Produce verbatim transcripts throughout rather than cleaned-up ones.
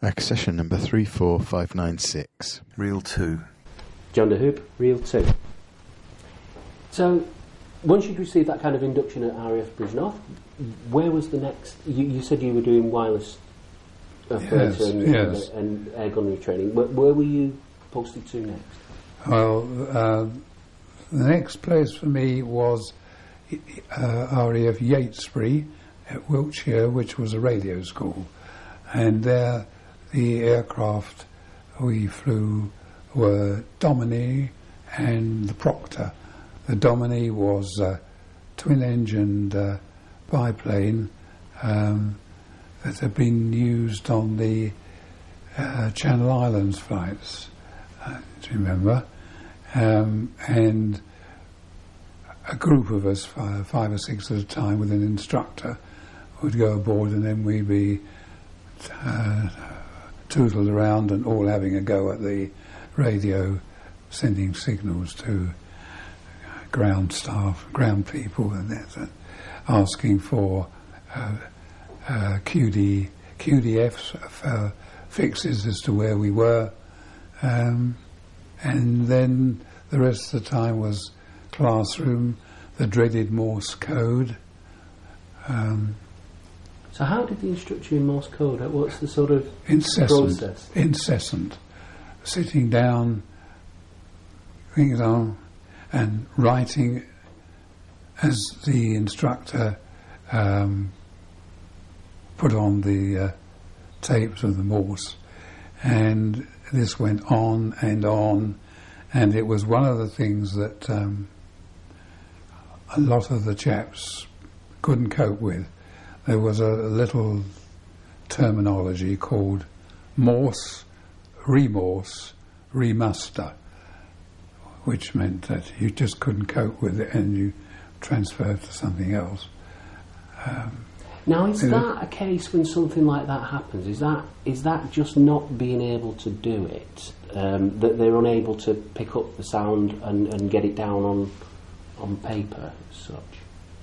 Accession number three four five nine six. Reel two. John de Hoop, Reel two. So, once you'd received that kind of induction at R A F Bridgnorth, where was the next? You, you said you were doing wireless operator Yes, and, yes. and, and air gunnery training. Where, where were you posted to next? Well, uh, the next place for me was uh, R A F Yatesbury at Wiltshire, which was a radio school. And there the aircraft we flew were Domini and the Proctor. The Domini was a twin-engined uh, biplane um, that had been used on the uh, Channel Islands flights, uh, do you remember? Um, and a group of us, five, five or six at a time, with an instructor, would go aboard, and then we'd be uh, tootled around and all having a go at the radio, sending signals to ground staff, ground people, and that, uh, asking for uh, uh, Q D, Q D Fs uh, fixes as to where we were, um, and then the rest of the time was classroom, the dreaded Morse code. Um, So how did the instructor in Morse code? What's the sort of incessant, process? Incessant, sitting down, things on, and writing as the instructor um, put on the uh, tapes of the Morse, and this went on and on, and it was one of the things that um, a lot of the chaps couldn't cope with. There was a little terminology called Morse, remorse, remuster, which meant that you just couldn't cope with it and you transferred to something else. Um, now, is that a case when something like that happens? Is that is that just not being able to do it? Um, that they're unable to pick up the sound and, and get it down on on paper as such?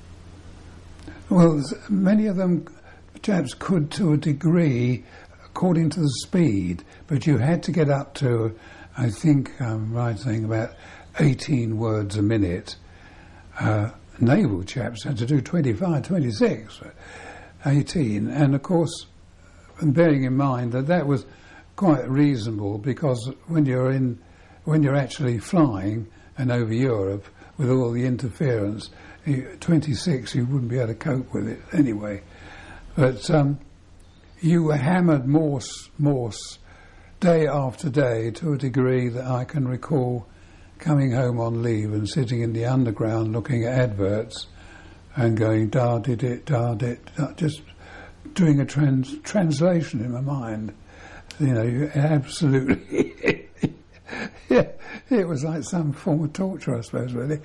Well, many of them chaps could to a degree, according to the speed, but you had to get up to, I think I'm right saying, about eighteen words a minute. Uh, naval chaps had to do twenty-five, twenty-six, eighteen, and of course, bearing in mind that that was quite reasonable, because when you're in, when you're actually flying and over Europe with all the interference, you, twenty-six, you wouldn't be able to cope with it anyway. But um, you were hammered Morse, Morse, day after day, to a degree that I can recall coming home on leave and sitting in the underground looking at adverts and going, da did it, da did, da, just doing a trans- translation in my mind. You know, you absolutely... Yeah, it was like some form of torture, I suppose, really.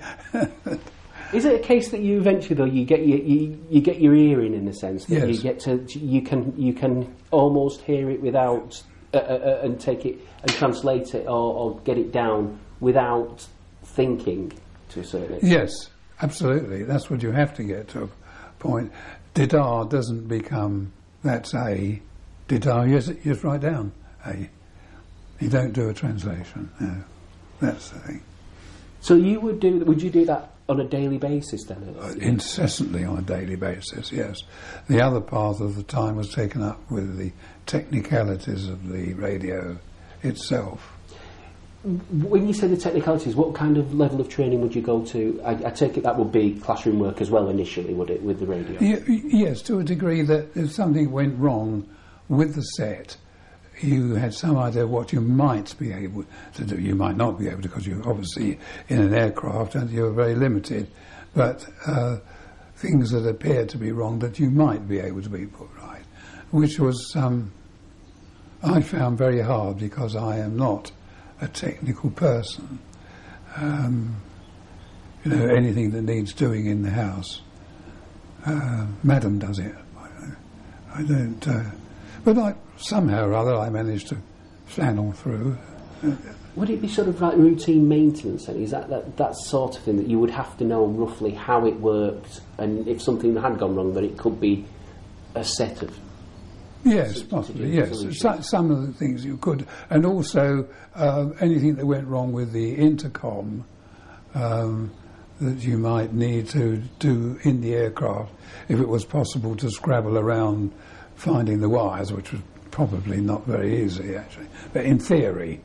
Is it a case that you eventually, though, you get your you, you get your ear in, in a sense that yes. you get to you can you can almost hear it without uh, uh, and take it and translate it or, or get it down without thinking to a certain extent? Yes, absolutely. That's what you have to get to a point. Didar doesn't become that's A. Didar, yes, you just write down A. You don't do a translation. No, that's the thing. So you would do? Would you do that on a daily basis then? Uh, incessantly on a daily basis, yes. The other part of the time was taken up with the technicalities of the radio itself. When you say the technicalities, what kind of level of training would you go to? I, I take it that would be classroom work as well initially, would it, with the radio? Y- yes, to a degree that if something went wrong with the set, you had some idea what you might be able to do. You might not be able to, because you're obviously in an aircraft and you're very limited, but uh, things that appeared to be wrong that you might be able to be put right, which was, um, I found very hard, because I am not a technical person. Um, you know, anything that needs doing in the house, uh, Madam does it. I, I don't... Uh, But I, somehow or other I managed to flannel through. Would it be sort of like routine maintenance then? Is that, that that sort of thing that you would have to know roughly how it worked, and if something had gone wrong, that it could be a set of Yes, to- to possibly, do yes. solutions. So, some of the things you could, and also uh, anything that went wrong with the intercom um, that you might need to do in the aircraft, if it was possible to scrabble around finding the wires, which was probably not very easy, actually. But in theory,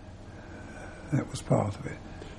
that was part of it.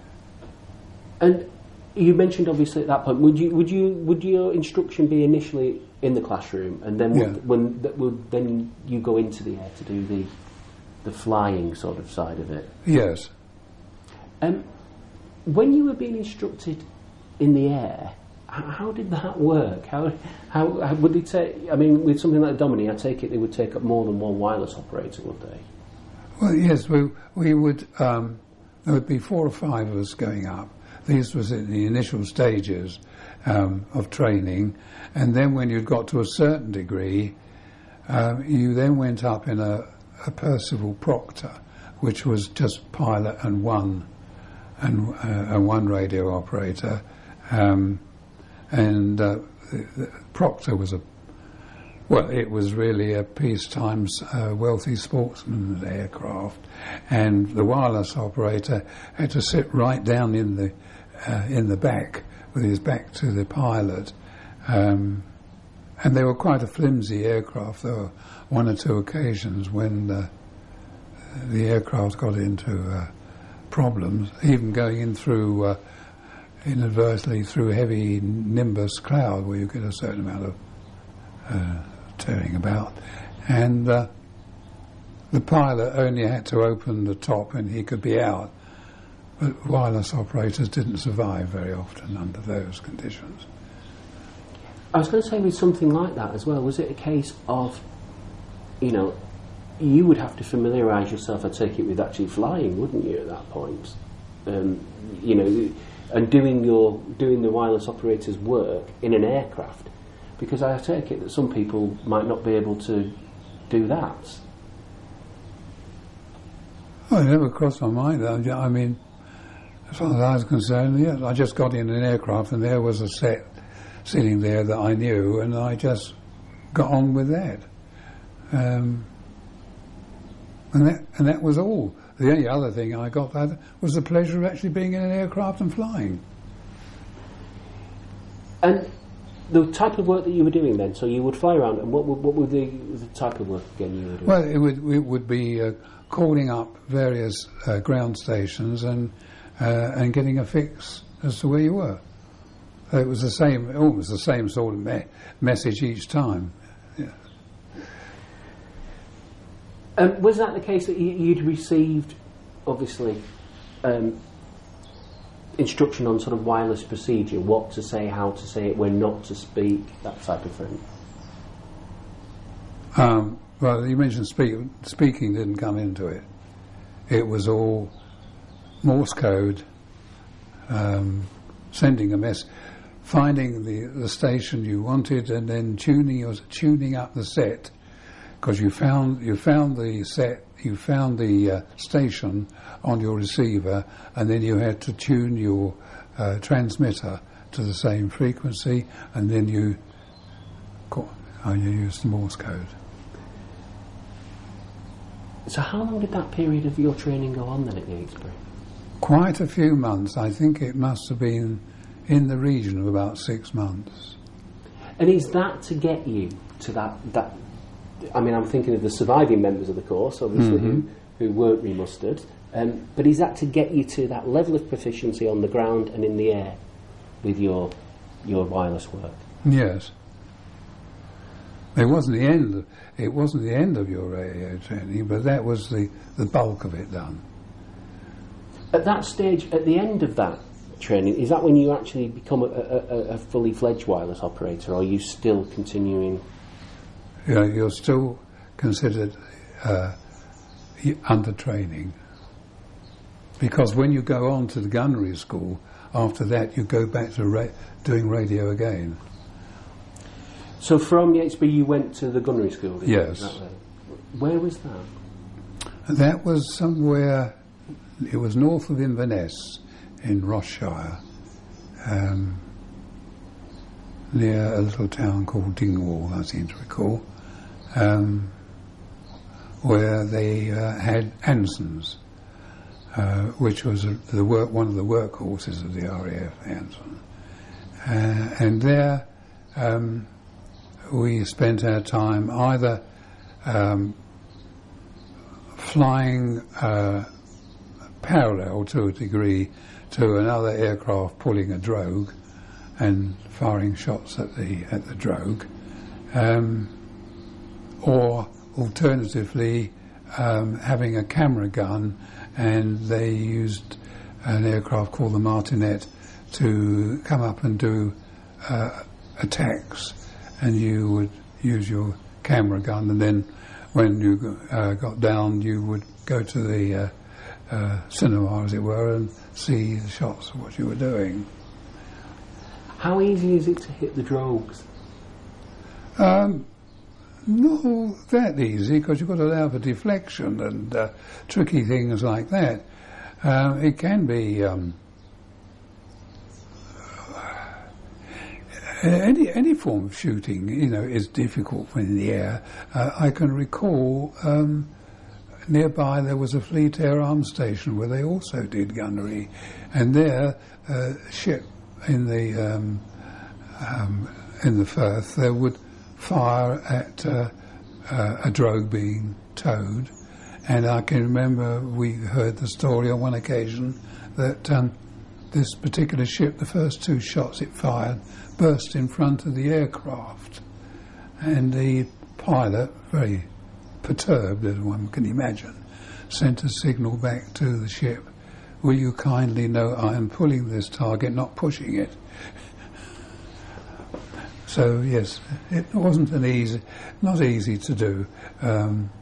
And you mentioned obviously at that point, would you would you would your instruction be initially in the classroom, and then would, Yeah. when that would then you go into the air to do the the flying sort of side of it? Yes. Um, when you were being instructed in the air, how, how did that work? How, how how would they take? I mean, with something like Domini, I take it they would take up more than one wireless operator, would they? Well, yes, we we would. Um, there would be four or five of us going up. These was in the initial stages um, of training, and then when you'd got to a certain degree, um, you then went up in a, a Percival Proctor, which was just pilot and one and, uh, and one radio operator, um, and uh, the, the Proctor was a well, it was really a peacetime uh, wealthy sportsman's aircraft, and the wireless operator had to sit right down in the uh, in the back with his back to the pilot, um, and they were quite a flimsy aircraft. There were one or two occasions when the, the aircraft got into uh, problems, even going in through uh, inadvertently through heavy nimbus cloud, where you get a certain amount of uh, tearing about, and uh, the pilot only had to open the top and he could be out, but wireless operators didn't survive very often under those conditions. I was going to say with something like that as well, was it a case of, you know, you would have to familiarise yourself, I take it, with actually flying, wouldn't you, at that point? Um, you know, and doing your doing the wireless operator's work in an aircraft, because I take it that some people might not be able to do that. Well, it never crossed my mind. I I mean, as far as I was concerned, yeah, I just got in an aircraft and there was a set sitting there that I knew, and I just got on with that. Um, and that and that was all. The only other thing I got that was the pleasure of actually being in an aircraft and flying. And the type of work that you were doing then, so you would fly around, and what, would- what were the, the type of work again you were doing? Well, it would it would be uh, calling up various uh, ground stations and uh, and getting a fix as to where you were. So it was the same, almost the same sort of me- message each time. Yeah. Um, was that the case that you, you'd received, obviously, um, instruction on sort of wireless procedure, what to say, how to say it, when not to speak, that type of thing? Um, well, you mentioned speak, speaking didn't come into it. It was all Morse code, um, sending a mess, finding the, the station you wanted, and then tuning your, tuning up the set, because you found you found the set, you found the uh, station on your receiver, and then you had to tune your uh, transmitter to the same frequency, and then you oh, you used the Morse code. So how long did that period of your training go on then at Yatesbury? Quite a few months. I think it must have been in the region of about six months. And is that to get you to that, that I mean, I'm thinking of the surviving members of the course, obviously, Mm-hmm. who, who weren't remustered, um, but is that to get you to that level of proficiency on the ground and in the air with your your wireless work? Yes. It wasn't the end. Of, it wasn't the end of your radio training, but that was the, the bulk of it done. At that stage, at the end of that training, is that when you actually become a, a, a fully fledged wireless operator, or are you still continuing? You know, you're still considered uh, under training, because when you go on to the gunnery school, after that you go back to ra- doing radio again. So from Yatesbury you went to the gunnery school? didn't you? Yes. Is that right? Where was that? That was somewhere, it was north of Inverness in Rossshire, um, near a little town called Dingwall, I seem to recall. um, where they uh, had Ansons, uh, which was a, the work, one of the workhorses of the R A F, Anson. Uh, and there um, we spent our time either um, flying uh, parallel to a degree to another aircraft pulling a drogue and firing shots at the at the drogue, um, or alternatively um, having a camera gun, and they used an aircraft called the Martinet to come up and do uh, attacks, and you would use your camera gun, and then when you uh, got down you would go to the uh, uh, cinema, as it were, and see the shots of what you were doing. How easy is it to hit the drogues? Um, not that easy, because you've got to allow for deflection and uh, tricky things like that. Uh, it can be um, any any form of shooting, you know, is difficult when in the air. Uh, I can recall um, nearby there was a Fleet Air Arms Station where they also did gunnery, and there uh, ship in the um, um, in the Firth they would fire at uh, uh, a drogue being towed, and I can remember we heard the story on one occasion that um, this particular ship, the first two shots it fired, burst in front of the aircraft, and the pilot, very perturbed as one can imagine, sent a signal back to the ship: "Will you kindly know I am pulling this target, not pushing it?" So yes, it wasn't an easy, not easy to do, um,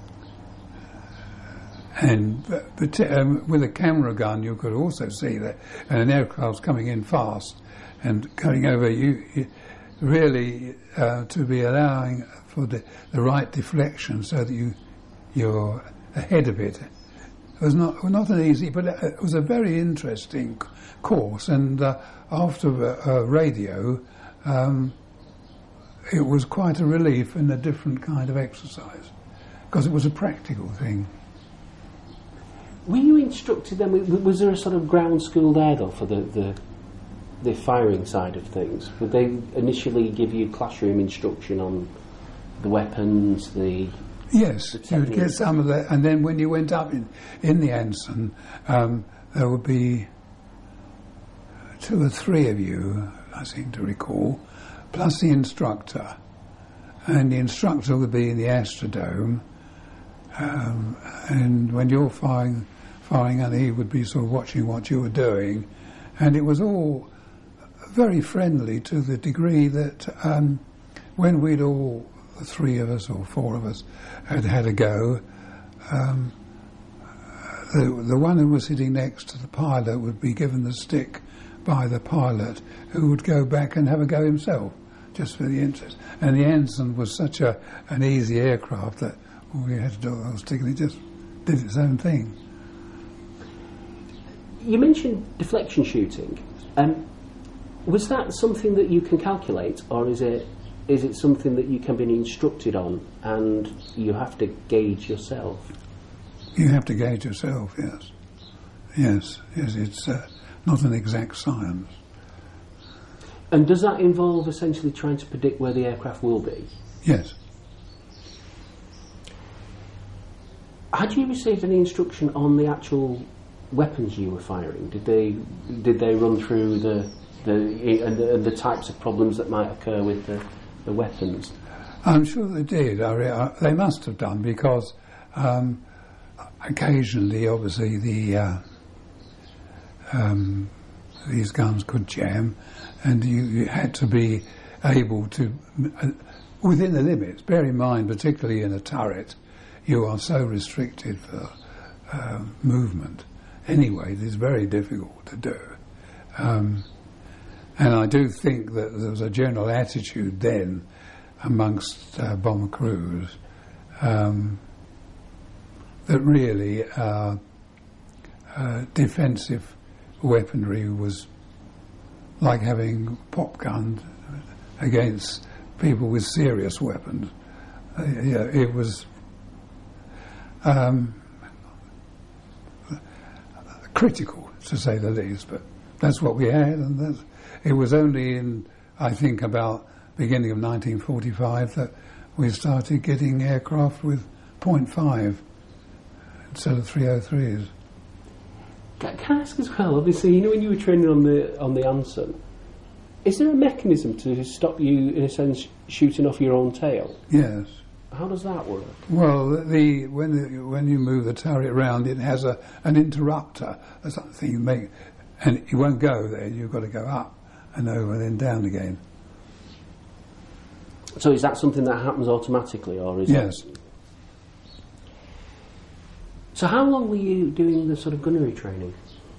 and but, but um, with a camera gun you could also see that, and an aircraft's coming in fast and coming over you, you really uh, to be allowing for the, the right deflection so that you you're ahead of it. It was not not an easy, but it was a very interesting course. And uh, after uh, radio, um, it was quite a relief and a different kind of exercise, because it was a practical thing. Were you instructed then? Was there a sort of ground school there though for the the, the firing side of things? Would they initially give you classroom instruction on the weapons, the Yes, you would get some of that, and then when you went up in, in the Anson, um, there would be two or three of you, I seem to recall, plus the instructor, and the instructor would be in the Astrodome, um, and when you're firing, firing, and he would be sort of watching what you were doing, and it was all very friendly to the degree that um, when we'd all, the three of us or four of us, had had a go, um, the, the one who was sitting next to the pilot would be given the stick by the pilot, who would go back and have a go himself, just for the interest. And the Anson was such a an easy aircraft that all we had to do was stick, and it just did its own thing. You mentioned deflection shooting. Um, was that something that you can calculate, or is it is it something that you can be instructed on and you have to gauge yourself? You have to gauge yourself, yes. Yes, yes, it's uh, not an exact science. And does that involve essentially trying to predict where the aircraft will be? Yes. Had you received any instruction on the actual weapons you were firing? Did they did they run through the the and the, and the types of problems that might occur with the, the weapons? I'm sure they did. I re- I, they must have done, because um, occasionally, obviously, the uh, um, these guns could jam, and you, you had to be able to, uh, within the limits. Bear in mind, particularly in a turret, you are so restricted for uh, movement. Anyway, it is very difficult to do. Um, and I do think that there was a general attitude then amongst uh, bomber crews um, that really uh, uh, defensive weaponry was like having pop guns against people with serious weapons. uh, yeah, it was um, critical, to say the least, but that's what we had, and that's, it was only in, I think, about beginning of nineteen forty-five that we started getting aircraft with point five instead of three oh threes. Can I ask as well, obviously, you know when you were training on the on the Anson, is there a mechanism to stop you, in a sense, shooting off your own tail? Yes. How does that work? Well, the when the, when you move the turret around, it has a an interrupter, or something you make, and you won't go there. You've got to go up and over, and then down again. So is that something that happens automatically, or is yes. it? So how long were you doing the sort of gunnery training?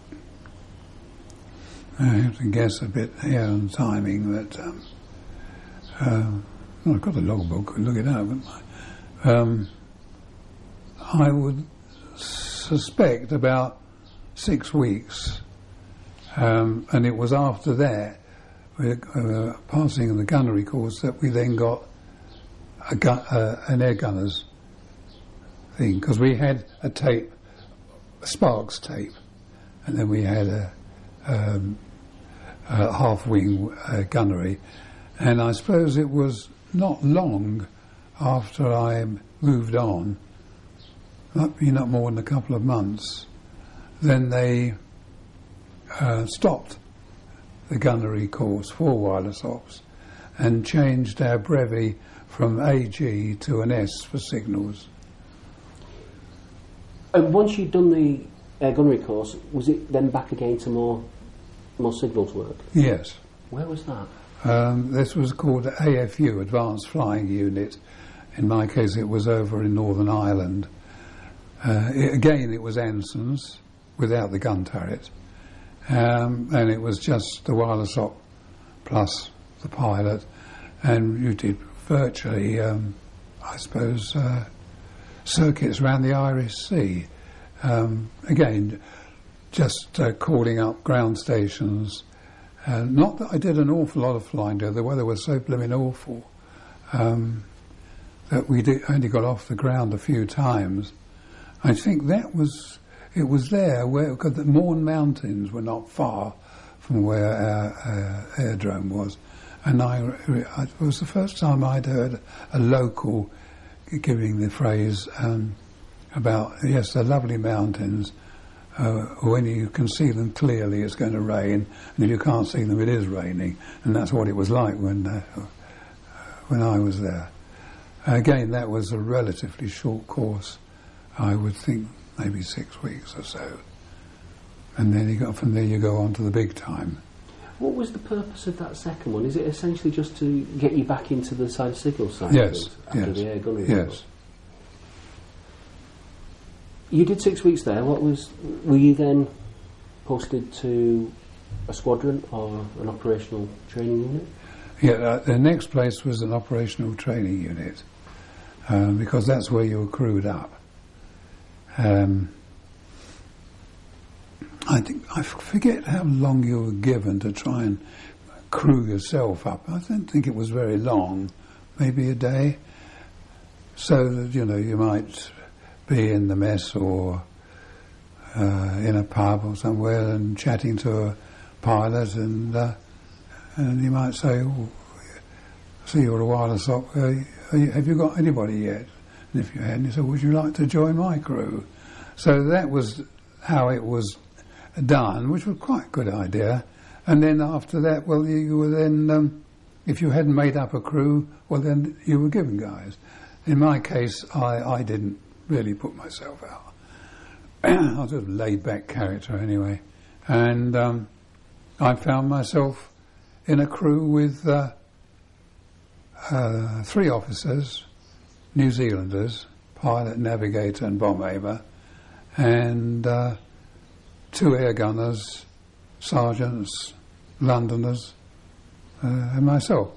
I have to guess a bit here on timing, but um, uh, well, I've got the logbook, look it up. But, um, I would suspect about six weeks, um, and it was after that, we uh, passing the gunnery course, that we then got a gun, uh, an air gunner's thing, because we had a tape, a Sparks tape, and then we had a, um, a half-wing uh, gunnery, and I suppose it was not long after I moved on, maybe not more than a couple of months, then they uh, stopped the gunnery course for wireless ops and changed our brevet from A G to an S for signals. And once you'd done the air gunnery course, was it then back again to more more signals work? Yes. Where was that? Um, this was called A F U, Advanced Flying Unit. In my case, it was over in Northern Ireland. Uh, it, again, it was Anson's, without the gun turret. Um, and it was just the wireless op plus the pilot. And you did virtually, um, I suppose, uh, circuits around the Irish Sea. Um, again, just uh, calling up ground stations. Uh, not that I did an awful lot of flying there. The weather was so blooming awful um, that we did, only got off the ground a few times. I think that was, it was there where, because the Mourne Mountains were not far from where our uh, aerodrome was. And I, I, it was the first time I'd heard a local giving the phrase um, about, yes, the lovely mountains. Uh, when you can see them clearly, it's going to rain, and if you can't see them, it is raining, and that's what it was like when uh, when I was there. Again, that was a relatively short course. I would think maybe six weeks or so, and then you got from there you go on to the big time. What was the purpose of that second one? Is it essentially just to get you back into the side signal side? Yes. After Yes. the air gunnery? Yes. You did six weeks there. What was? Were you then posted to a squadron or an operational training unit? Yeah, uh, the next place was an operational training unit, um, because that's where you were crewed up. Um, I think I forget how long you were given to try and crew yourself up. I don't think it was very long, maybe a day, so that you know you might be in the mess or uh, in a pub or somewhere and chatting to a pilot, and uh, and you might say, oh, "See, you're a wireless op. Uh, you, have you got anybody yet?" And if you hadn't, you said, "Would you like to join my crew?" So that was how it was done, which was quite a good idea. And then after that, well, you, you were then, um, if you hadn't made up a crew, well, then you were given guys. In my case, I, I didn't really put myself out. I was a laid-back character anyway. And um, I found myself in a crew with uh, uh, three officers, New Zealanders, pilot, navigator and bomb aimer, and uh, two air gunners, sergeants, Londoners, uh, and myself.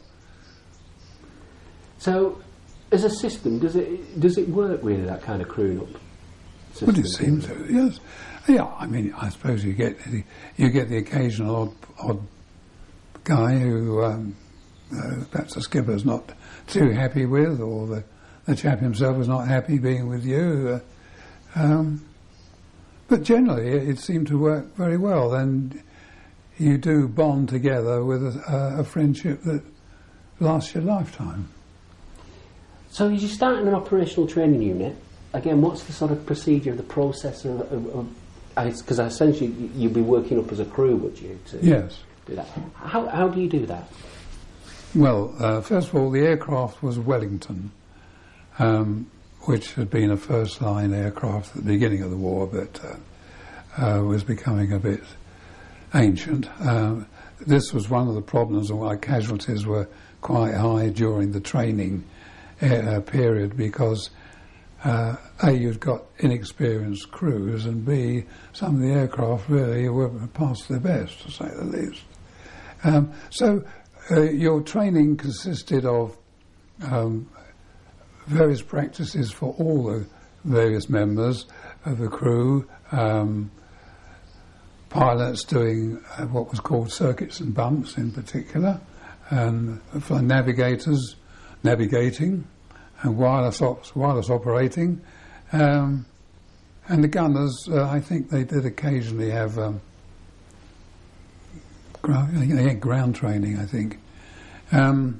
So, as a system, does it does it work really, that kind of crewing up system? Would it seem to? Yes. Yeah. I mean, I suppose you get the, you get the occasional odd, odd guy who um, uh, perhaps the skipper's not too happy with, or the the chap himself was not happy being with you. Uh, um, but generally, it, it seemed to work very well, and you do bond together with a, a friendship that lasts your lifetime. So as you start in an operational training unit, again, what's the sort of procedure, the process of... Because essentially you'd be working up as a crew, would you? To yes. Do that. How, how do you do that? Well, uh, first of all, the aircraft was Wellington, um, which had been a first-line aircraft at the beginning of the war, but uh, uh, was becoming a bit ancient. Um, this was one of the problems of why casualties were quite high during the training uh, period, because uh, A, you'd got inexperienced crews, and B, some of the aircraft really were past their best, to say the least. Um, so uh, your training consisted of um, various practices for all the various members of the crew, um, pilots doing uh, what was called circuits and bumps in particular, and for navigators navigating, and wireless ops, wireless operating, um, and the gunners. Uh, I think they did occasionally have um, ground, they had ground training. I think, um,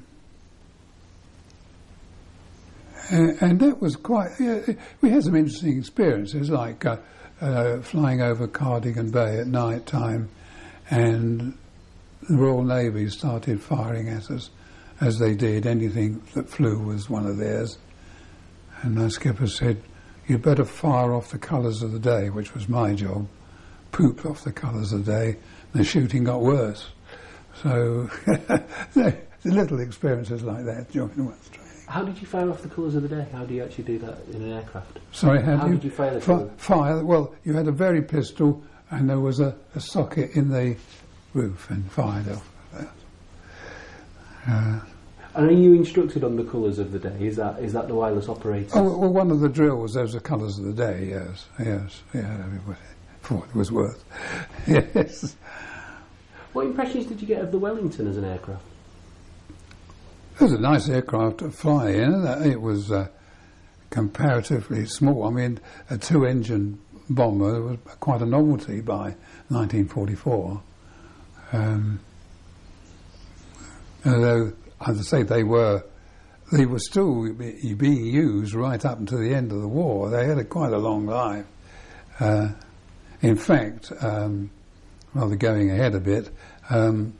and, and that was quite. Yeah, we had some interesting experiences, like uh, uh, flying over Cardigan Bay at night time, and the Royal Navy started firing at us, as they did. Anything that flew was one of theirs. And my skipper said, "You'd better fire off the colours of the day," which was my job. Pooped off the colours of the day, and the shooting got worse. So, the little experiences like that during one's training. How did you fire off the colours of the day? How do you actually do that in an aircraft? Sorry, how, how do you, did you fire the fi- colours? Fire, well, you had a very pistol, and there was a, a socket in the roof, and fired off that. Uh, And are you instructed on the colours of the day? Is that is that the wireless operators? Oh, well, one of the drills, those are the colours of the day, yes, yes, yeah, everybody, for what it was worth, yes. What impressions did you get of the Wellington as an aircraft? It was a nice aircraft to fly in. It was uh, comparatively small. I mean, a two-engine bomber was quite a novelty by nineteen forty-four. Um, although, as I say, they were they were still be, being used right up until the end of the war. They had a, quite a long life. Uh, in fact, um, rather going ahead a bit, um,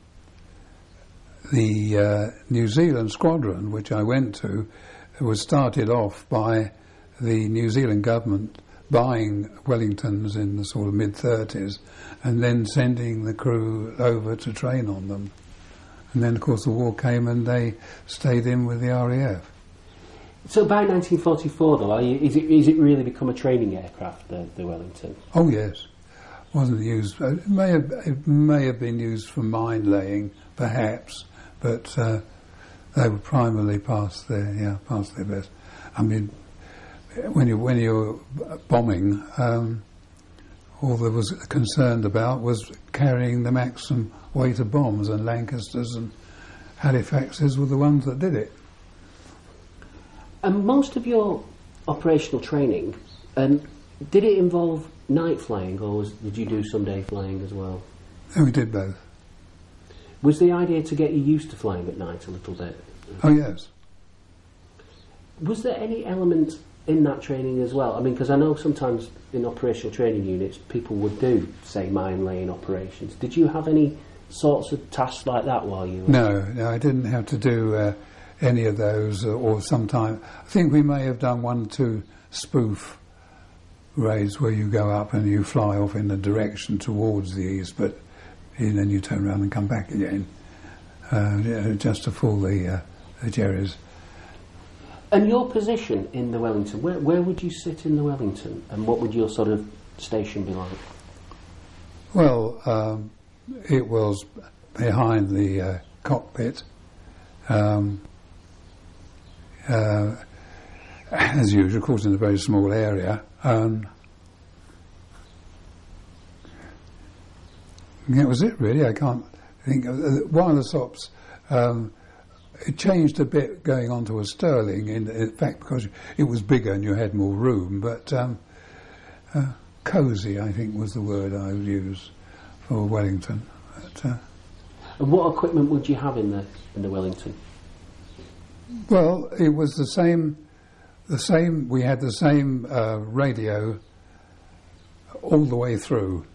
the uh, New Zealand squadron, which I went to, was started off by the New Zealand government buying Wellingtons in the sort of mid-thirties and then sending the crew over to train on them. And then, of course, the war came and they stayed in with the R A F. So by nineteen forty-four, though, are you, is, it, is it really become a training aircraft, the, the Wellington? Oh, yes. Wasn't used. It may have, it may have been used for mine laying, perhaps, but uh, they were primarily past their, yeah, past their best. I mean, when you when you're bombing, um, all there was concerned about was carrying the maximum weight of bombs, and Lancasters and Halifaxes were the ones that did it. And most of your operational training, um, did it involve night flying, or was, did you do some day flying as well? And we did both. Was the idea to get you used to flying at night a little bit? Oh, yes. Was there any element in that training as well? I mean, because I know sometimes in operational training units people would do, say, mine laying operations. Did you have any sorts of tasks like that while you were... No, no, I didn't have to do uh, any of those, uh, or sometime... I think we may have done one or two spoof raids where you go up and you fly off in a direction towards the east, but and then you turn around and come back again, uh, yeah, just to fool the, uh, the Jerrys. And your position in the Wellington, where, where would you sit in the Wellington, and what would your sort of station be like? Well, um, it was behind the uh, cockpit, um, uh, as usual, of course, in a very small area. Um, that was it, really. I can't think of uh, wireless ops. Um, it changed a bit going on to a Sterling, in, in fact, because it was bigger and you had more room, but um, uh, cosy, I think, was the word I would use for Wellington. But, uh, and what equipment would you have in the in the Wellington? Well, it was the same, the same, we had the same uh, radio all the way through.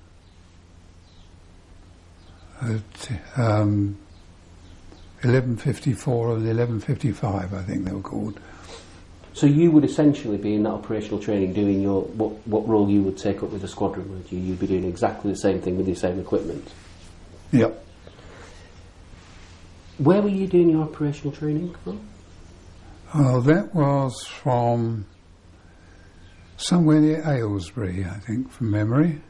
At, um, eleven fifty-four and eleven fifty-five, I think they were called. So you would essentially be in that operational training doing your what what role you would take up with the squadron, would you? You'd be doing exactly the same thing with the same equipment. Yep. Where were you doing your operational training from? Well, that was from somewhere near Aylesbury, I think, from memory.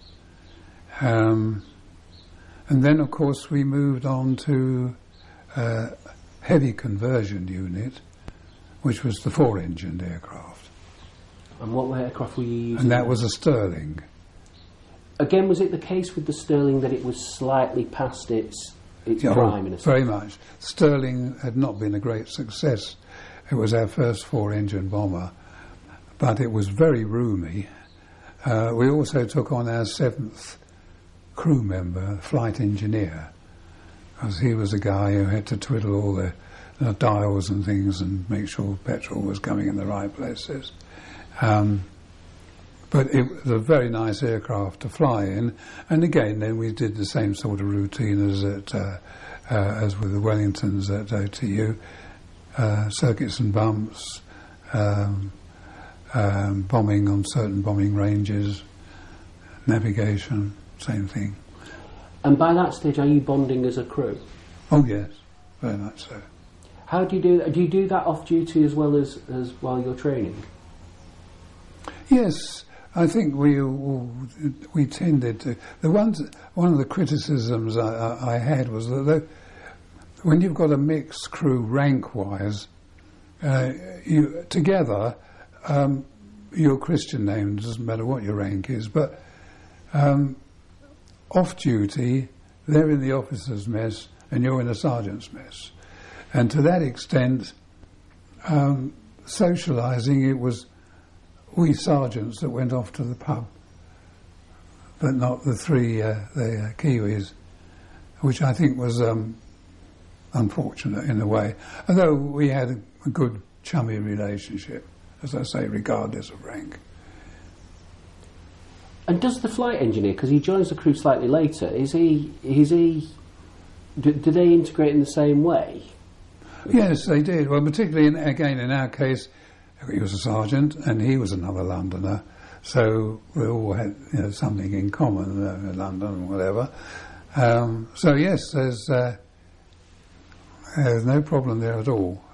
Um, and then, of course, we moved on to uh, heavy conversion unit, which was the four-engined aircraft. And what aircraft were you using? And that was a Sterling. Again, was it the case with the Sterling that it was slightly past its its Yeah, prime in a sense? very much. Sterling had not been a great success. It was our first four-engine bomber, but it was very roomy. Uh, we also took on our seventh crew member, flight engineer, because he was a guy who had to twiddle all the, the dials and things and make sure petrol was coming in the right places. Um, but it was a very nice aircraft to fly in, and again, then we did the same sort of routine as at uh, uh, as with the Wellingtons at O T U. Uh, circuits and bumps, um, um, bombing on certain bombing ranges, navigation, same thing. And by that stage, are you bonding as a crew? Oh yes, very much so. How do you do that? Do you do that off duty as well as, as while you're training? Yes, I think we we tended to. The ones one of the criticisms I, I, I had was that the, when you've got a mixed crew rank-wise, uh, you together, um, your Christian name doesn't matter what your rank is, but um, off-duty, they're in the officers' mess and you're in a sergeant's mess. And to that extent, um, socialising, it was we sergeants that went off to the pub, but not the three uh, the uh, Kiwis, which I think was... Um, unfortunate in a way, although we had a, a good chummy relationship, as I say, regardless of rank. And does the flight engineer, because he joins the crew slightly later, is he, is he, do, do they integrate in the same way? Yes, they did. Well, particularly, in, again, in our case, he was a sergeant and he was another Londoner, so we all had, you know, something in common, uh, London and whatever. Um, so yes, there's... Uh, There's no problem there at all.